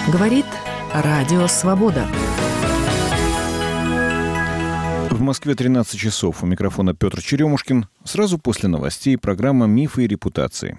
Говорит Радио Свобода. В Москве 13 часов. У микрофона Петр Черемушкин. Сразу после новостей программа «Мифы и репутации».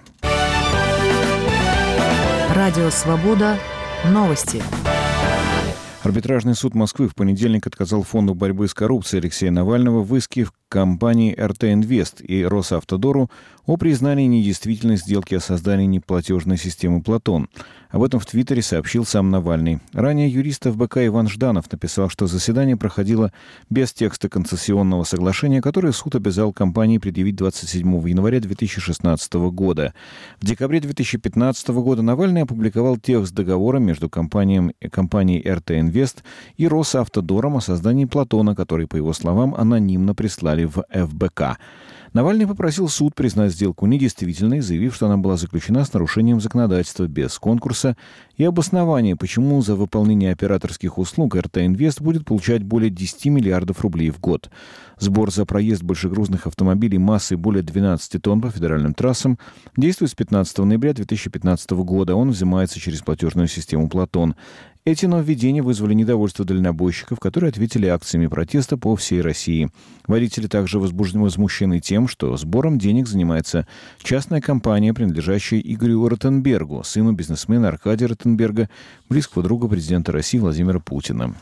Радио Свобода. Новости. Арбитражный суд Москвы в понедельник отказал Фонду борьбы с коррупцией Алексея Навального в иске в компании РТ Инвест и Росавтодору о признании недействительной сделки о создании неплатежной системы «Платон». Об этом в Твиттере сообщил сам Навальный. Ранее юрист ФБК Иван Жданов написал, что заседание проходило без текста концессионного соглашения, которое суд обязал компании предъявить 27 января 2016 года. В декабре 2015 года Навальный опубликовал текст договора между компанией РТ Инвест и Росавтодором о создании «Платона», который, по его словам, анонимно прислали в ФБК. Навальный попросил суд признать сделку недействительной, заявив, что она была заключена с нарушением законодательства без конкурса, и обоснование, почему за выполнение операторских услуг РТ Инвест будет получать более 10 миллиардов рублей в год. Сбор за проезд большегрузных автомобилей массой более 12 тонн по федеральным трассам действует с 15 ноября 2015 года. Он взимается через платежную систему «Платон». Эти нововведения вызвали недовольство дальнобойщиков, которые ответили акциями протеста по всей России. Водители также возмущены тем, что сбором денег занимается частная компания, принадлежащая Игорю Ротенбергу, сыну бизнесмена Аркадия Ротенберга, близкого друга президента России Владимира Путина.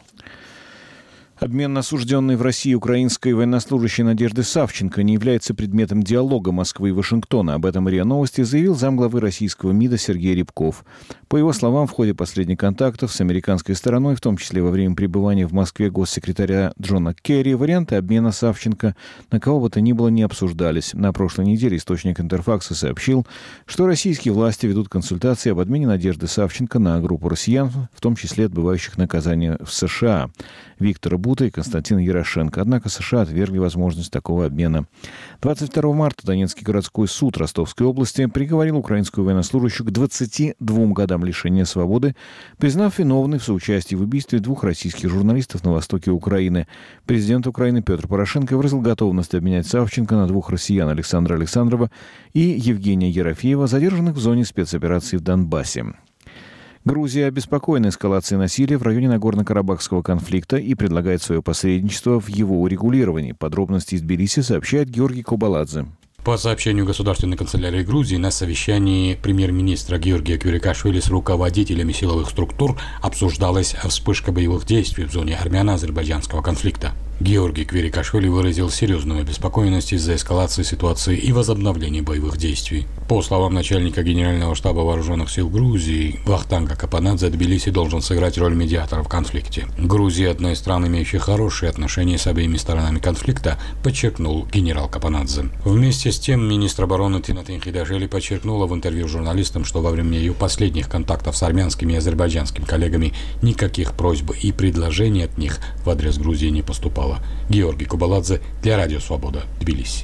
Обмен осужденной в России украинской военнослужащей Надежды Савченко не является предметом диалога Москвы и Вашингтона. Об этом РИА Новости заявил замглавы российского МИДа Сергей Рябков. По его словам, в ходе последних контактов с американской стороной, в том числе во время пребывания в Москве госсекретаря Джона Керри, варианты обмена Савченко на кого бы то ни было не обсуждались. На прошлой неделе источник Интерфакса сообщил, что российские власти ведут консультации об обмене Надежды Савченко на группу россиян, в том числе отбывающих наказание в США. Виктора Бута и Константина Ярошенко. Однако США отвергли возможность такого обмена. 22 марта Донецкий городской суд Ростовской области приговорил украинскую военнослужащую к 22 годам лишения свободы, признав виновной в соучастии в убийстве 2 российских журналистов на востоке Украины. Президент Украины Петр Порошенко выразил готовность обменять Савченко на 2 россиян Александра Александрова и Евгения Ерофеева, задержанных в зоне спецоперации в Донбассе. Грузия обеспокоена эскалацией насилия в районе Нагорно-Карабахского конфликта и предлагает свое посредничество в его урегулировании. Подробности из Тбилиси сообщает Георгий Кобаладзе. По сообщению Государственной канцелярии Грузии, на совещании премьер-министра Георгия Квирикашвили с руководителями силовых структур обсуждалась вспышка боевых действий в зоне армяно-азербайджанского конфликта. Георгий Квирикашвили выразил серьезную обеспокоенность из-за эскалации ситуации и возобновления боевых действий. По словам начальника Генерального штаба Вооруженных сил Грузии Вахтанга Капанадзе, Тбилиси должен сыграть роль медиатора в конфликте. Грузия – одна из стран, имеющих хорошие отношения с обеими сторонами конфликта, подчеркнул генерал Капанадзе. Вместе с тем, министр обороны Тинатин Хидашвили подчеркнула в интервью журналистам, что во время ее последних контактов с армянскими и азербайджанскими коллегами никаких просьб и предложений от них в адрес Грузии не поступало. Георгий Кобаладзе для Радио Свобода, Тбилиси.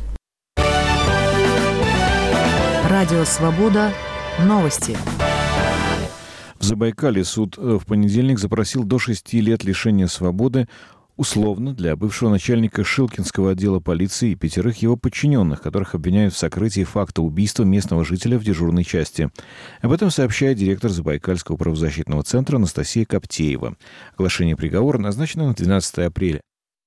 Радио Свобода. Новости. В Забайкалье суд в понедельник запросил до 6 лет лишения свободы условно для бывшего начальника Шилкинского отдела полиции и 5 его подчиненных, которых обвиняют в сокрытии факта убийства местного жителя в дежурной части. Об этом сообщает директор Забайкальского правозащитного центра Анастасия Коптеева. Оглашение приговора назначено на 12 апреля.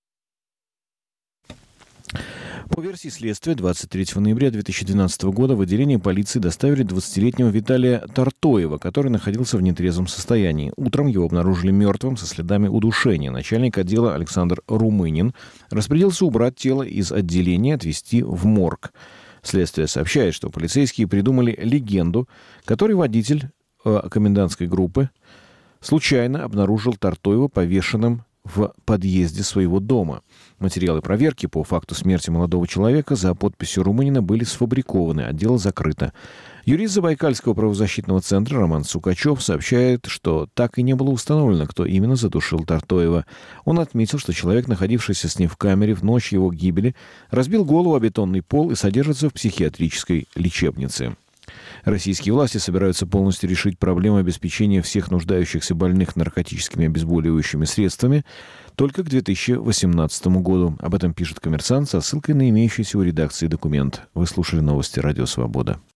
По версии следствия, 23 ноября 2012 года в отделение полиции доставили 20-летнего Виталия Тартоева, который находился в нетрезвом состоянии. Утром его обнаружили мертвым со следами удушения. Начальник отдела Александр Румынин распорядился убрать тело из отделения и отвезти в морг. Следствие сообщает, что полицейские придумали легенду, которой водитель комендантской группы случайно обнаружил Тартоева повешенным в подъезде своего дома. Материалы проверки по факту смерти молодого человека за подписью Румынина были сфабрикованы, а дело закрыто. Юрист Забайкальского правозащитного центра Роман Сукачев сообщает, что так и не было установлено, кто именно задушил Тартоева. Он отметил, что человек, находившийся с ним в камере в ночь его гибели, разбил голову о бетонный пол и содержится в психиатрической лечебнице. Российские власти собираются полностью решить проблему обеспечения всех нуждающихся больных наркотическими обезболивающими средствами только к 2018 году. Об этом пишет «Коммерсант» со ссылкой на имеющийся у редакции документ. Вы слушали новости «Радио Свобода».